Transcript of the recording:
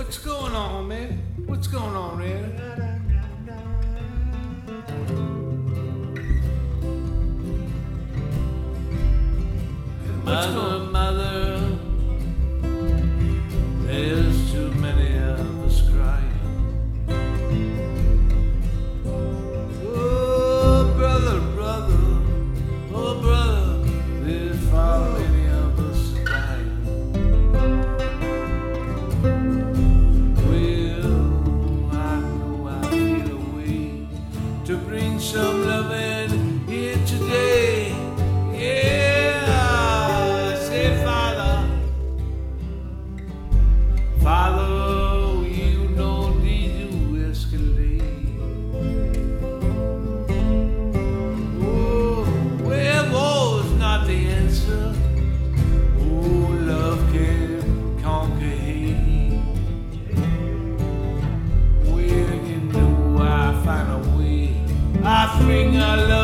what's going on, man? What's going on, man? Mother, there's too many of us crying. Oh, brother, oh, brother, there's far many of us dying. Well, I know I feel a way to bring some love in here today. Father, you know need to escalate. Oh, well, war's not the answer. Oh, love can conquer hate. Well, you know I find a way. I bring our love.